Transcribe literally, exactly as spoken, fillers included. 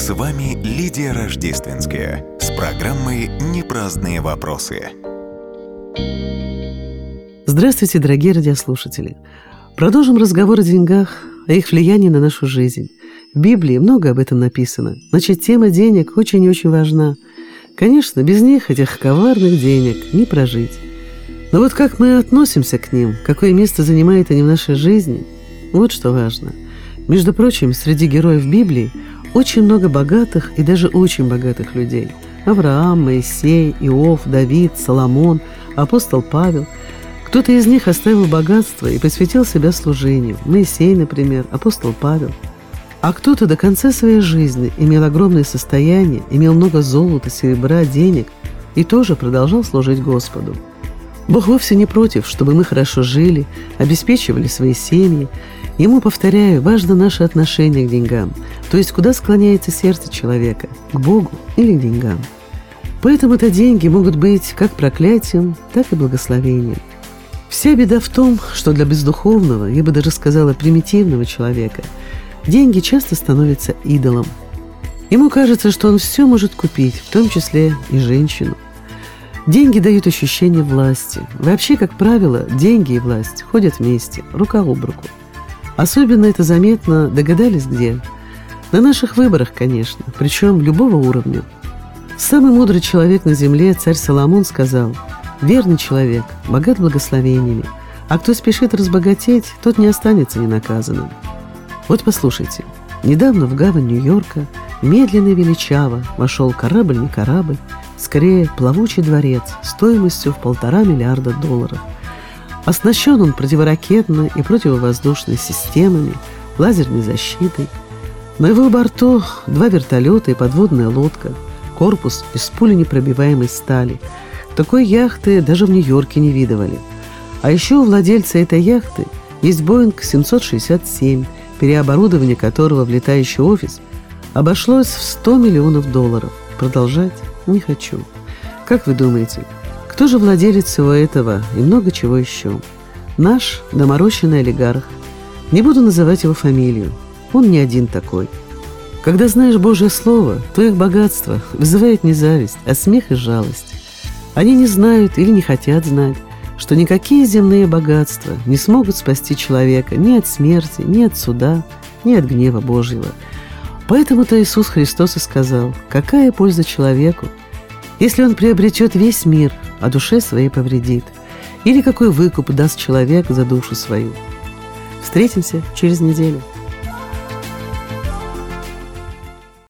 С вами Лидия Рождественская с программой «Непраздные вопросы». Здравствуйте, дорогие радиослушатели! Продолжим разговор о деньгах, о их влиянии на нашу жизнь. В Библии много об этом написано. Значит, тема денег очень и очень важна. Конечно, без них, этих коварных денег, не прожить. Но вот как мы относимся к ним, какое место занимают они в нашей жизни, вот что важно. Между прочим, среди героев Библии очень много богатых и даже очень богатых людей. Авраам, Моисей, Иов, Давид, Соломон, апостол Павел. Кто-то из них оставил богатство и посвятил себя служению. Моисей, например, апостол Павел. А кто-то до конца своей жизни имел огромное состояние, имел много золота, серебра, денег и тоже продолжал служить Господу. Бог вовсе не против, чтобы мы хорошо жили, обеспечивали свои семьи. Ему, повторяю, важно наше отношение к деньгам, то есть куда склоняется сердце человека, к Богу или к деньгам. Поэтому-то деньги могут быть как проклятием, так и благословением. Вся беда в том, что для бездуховного, я бы даже сказала, примитивного человека, деньги часто становятся идолом. Ему кажется, что он все может купить, в том числе и женщину. Деньги дают ощущение власти. Вообще, как правило, деньги и власть ходят вместе, рука об руку. Особенно это заметно, догадались где? На наших выборах, конечно, причем любого уровня. Самый мудрый человек на земле, царь Соломон, сказал: «Верный человек, богат благословениями, а кто спешит разбогатеть, тот не останется ненаказанным». Вот послушайте, недавно в гавань Нью-Йорка медленно и величаво вошел корабль не корабль, скорее плавучий дворец стоимостью в полтора миллиарда долларов. Оснащен он противоракетной и противовоздушной системами, лазерной защитой. На его борту два вертолета и подводная лодка, корпус из пуленепробиваемой стали. Такой яхты даже в Нью-Йорке не видывали. А еще у владельца этой яхты есть Боинг семьсот шестьдесят семь, переоборудование которого в летающий офис обошлось в сто миллионов долларов. Продолжать не хочу. Как вы думаете, кто же владелец всего этого и много чего еще? Наш доморощенный олигарх. Не буду называть его фамилию. Он не один такой. Когда знаешь Божье Слово, то их богатство вызывает не зависть, а смех и жалость. Они не знают или не хотят знать, что никакие земные богатства не смогут спасти человека ни от смерти, ни от суда, ни от гнева Божьего. Поэтому-то Иисус Христос и сказал: какая польза человеку, если он приобретет весь мир, а душе своей повредит? Или какой выкуп даст человек за душу свою? Встретимся через неделю.